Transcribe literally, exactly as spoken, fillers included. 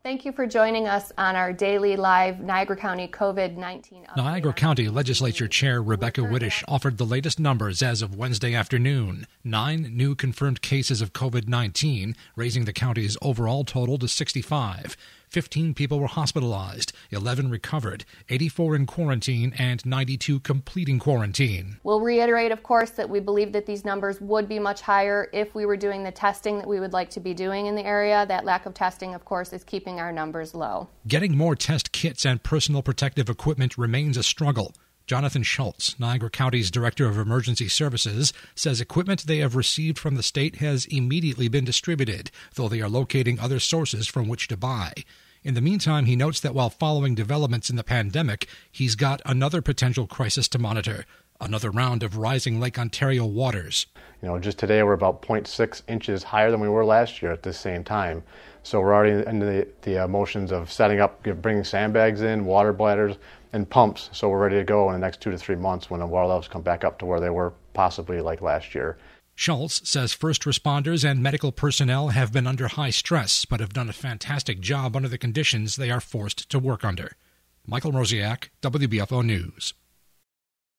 Thank you for joining us on our daily live Niagara County COVID nineteen update. Niagara County Legislature Chair Rebecca Widish offered the latest numbers as of Wednesday afternoon. Nine new confirmed cases of COVID nineteen, raising the county's overall total to sixty-five. Fifteen people were hospitalized, eleven recovered, eighty-four in quarantine, and ninety-two completing quarantine. We'll reiterate, of course, that we believe that these numbers would be much higher if we were doing the testing that we would like to be doing in the area. That lack of testing, of course, is keeping our numbers low. Getting more test kits and personal protective equipment remains a struggle. Jonathan Schultz, Niagara County's Director of Emergency Services, says equipment they have received from the state has immediately been distributed, though they are locating other sources from which to buy. In the meantime, he notes that while following developments in the pandemic, he's got another potential crisis to monitor, another round of rising Lake Ontario waters. You know, just today we're about zero point six inches higher than we were last year at this same time. So we're already in the, the motions of setting up, bringing sandbags in, water bladders, and pumps. So we're ready to go in the next two to three months when the water levels come back up to where they were possibly like last year. Schultz says first responders and medical personnel have been under high stress, but have done a fantastic job under the conditions they are forced to work under. Michael Rosiak, W B F O News.